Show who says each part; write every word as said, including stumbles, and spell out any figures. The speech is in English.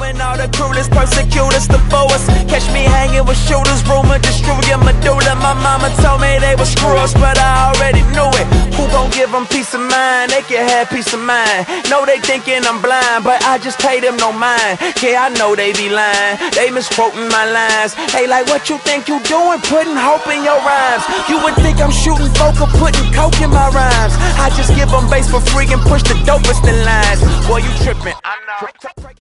Speaker 1: and all the cruelest persecutors, the foes. Catch me hanging with shooters, rumor destroy your medulla. My mama told me they were screws, but I already knew it. Who gon' give them peace of mind? They can have peace of mind. Know they thinking I'm blind, but I just pay them no mind. Yeah, I know they be lying, they misquoting my lines. Hey, like what you think you doing? Putting hope in your rhymes. You would think I'm shooting vocal, putting coke in my rhymes. I just give them bass for free and push the dopest in lines. Boy, you tripping, I know.